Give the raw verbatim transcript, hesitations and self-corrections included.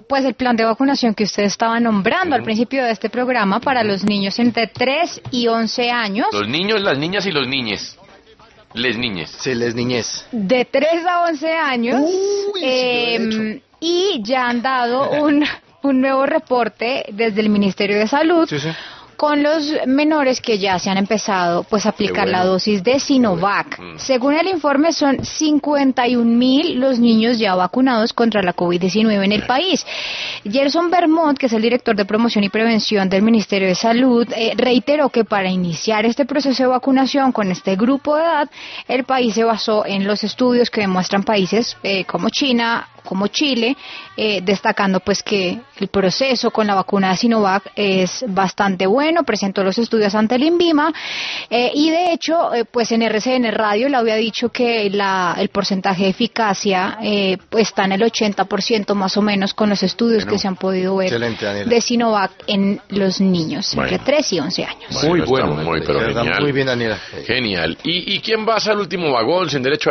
pues el plan de vacunación que usted estaba nombrando uh-huh. al principio de este programa para uh-huh. los niños entre tres y once años. Los niños, las niñas y los niñes. Les niñes. Sí, les niñez. De tres a once años. Uy, eh, y ya han dado un, un nuevo reporte desde el Ministerio de Salud. Sí, sí. Con los menores que ya se han empezado pues a aplicar bueno. la dosis de Sinovac. Bueno. Según el informe, son cincuenta y un mil los niños ya vacunados contra la COVID diecinueve en el país. Gerson Bermond, que es el director de promoción y prevención del Ministerio de Salud, eh, reiteró que para iniciar este proceso de vacunación con este grupo de edad, el país se basó en los estudios que demuestran países eh, como China, como Chile, eh, destacando pues que el proceso con la vacuna de Sinovac es bastante bueno, presentó los estudios ante el INVIMA, eh, y de hecho, eh, pues en R C N Radio le había dicho que la, el porcentaje de eficacia eh, pues está en el ochenta por ciento más o menos con los estudios bueno, que se han podido ver de Sinovac en los niños bueno. entre tres y once años. Bueno, muy bueno, muy, pero genial. Muy bien, Daniela. Genial. ¿Y, ¿Y quién va a ser el último vagón sin derecho a